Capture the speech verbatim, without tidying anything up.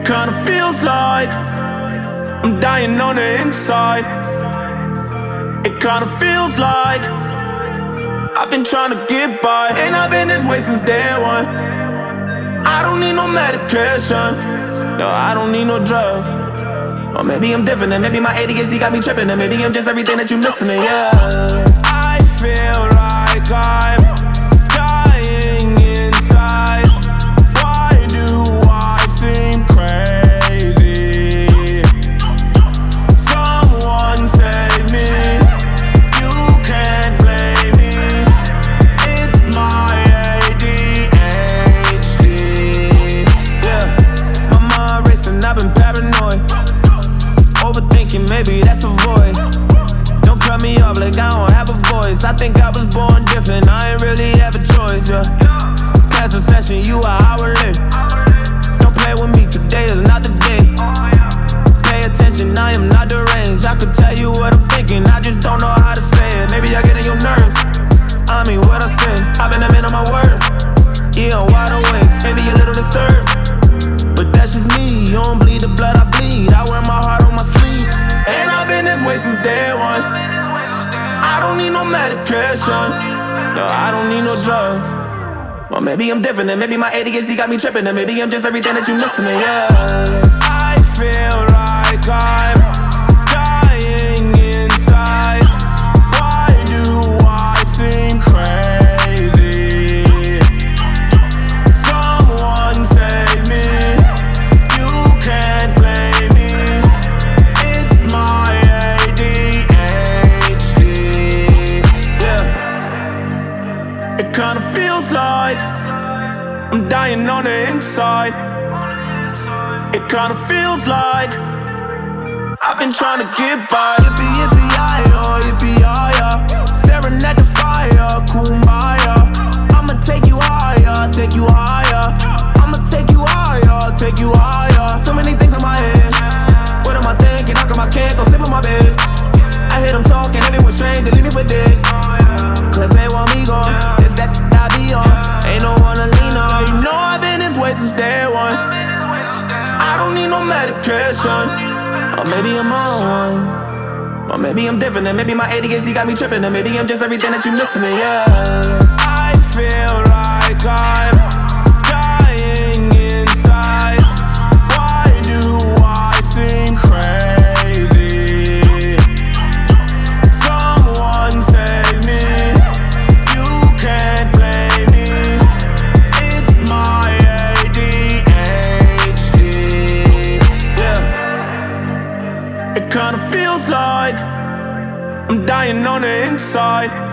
It kinda feels like I'm dying on the inside. It kinda feels like I've been trying to get by, and I've been this way since day one. I don't need no medication, no, I don't need no drugs. Or maybe I'm different, and maybe my A D H D got me tripping, and maybe I'm just everything that you missing, yeah. I feel like I'm dying inside. Why do I seem crazy? Someone save me, you can't blame me. It's my A D H D. Yeah, my mind racing, I've been paranoid. Overthinking, maybe that's a voice. Don't cut me off like I don't have a voice. I think I was born different, I ain't really have a choice, yeah. Class session, you are hourly. Don't play with me, today is not the day. Pay attention, I am not deranged. I could tell you what I'm thinking, I just don't know how to say it. Maybe I get in your nerves, I mean what I say. I've been a man on my word, yeah, I'm wide awake. Maybe a little disturbed, but that's just me. You don't bleed the blood I bleed, I wear my heart on my sleeve. And I've been this way since day one. I don't need no medication, no, I don't need no drugs. Or maybe I'm different, and maybe my A D H D got me tripping, and maybe I'm just everything that you missing, yeah. I feel like I'm dying inside. Why do I seem crazy? Someone save me, you can't blame me. It's my A D H D. Yeah. It kinda feels like I'm dying on the inside. It kinda feels like I've been trying to get by. Yippee, yippee-yi-yo, yippee-yi-yo. Staring at the fire, kumbaya. I'ma take you higher, take you higher. I'ma take you higher, take you higher. So many things in my head. What am I thinking? How come I can't go sleep in my bed? I hear them talking, everyone's strange, they leave me for dead. Cause they want me gone, it's that I be on. Ain't no one to lean on. You know I've been this way since day one. I don't need no medication, or maybe I'm on one. Or maybe I'm different, and maybe my A D H D got me tripping, and maybe I'm just everything that you missing, yeah. I feel like I'm dying inside. Why do I seem crazy? Someone save me, you can't blame me. It's my A D H D. Yeah. It kinda feels like I'm dying on the inside.